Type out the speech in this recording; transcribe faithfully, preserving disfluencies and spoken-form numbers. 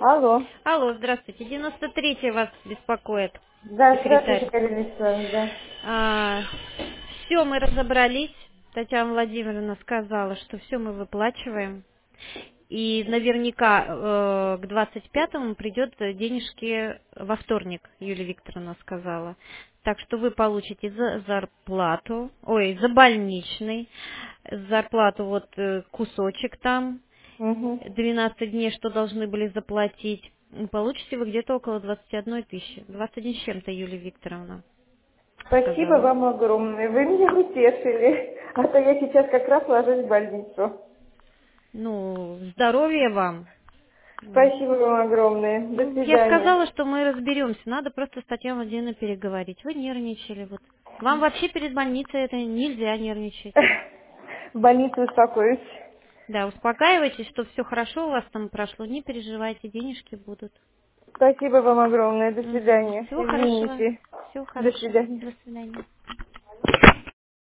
Алло. Алло, здравствуйте. девяносто третий вас беспокоит, Да, здравствуйте, секретарь. Галина Вячеславовна, да. А, все, мы разобрались. Татьяна Владимировна сказала, что все мы выплачиваем. И наверняка э, к двадцать пятому придет денежки во вторник, Юлия Викторовна сказала. Так что вы получите за зарплату, ой, за больничный, зарплату вот э, кусочек там, Угу. двенадцать дней, что должны были заплатить. Получите вы где-то около двадцати одной тысячи. двадцать один с чем-то, Юлия Викторовна Спасибо сказала. вам огромное. Вы меня утешили. А то я сейчас как раз ложусь в больницу. Ну, здоровья вам. Спасибо вам огромное. До Ну, я свидания. сказала, что мы разберемся. Надо просто с Татьяной Владимировной переговорить. Вы нервничали. Вот. Вам вообще перед больницей это нельзя нервничать. В больнице успокоюсь. Да, успокаивайтесь, что все хорошо у вас там прошло. Не переживайте, денежки будут. Спасибо вам огромное. До Угу. свидания. Всего хорошего. Извините. Всего До хорошего. свидания. До свидания.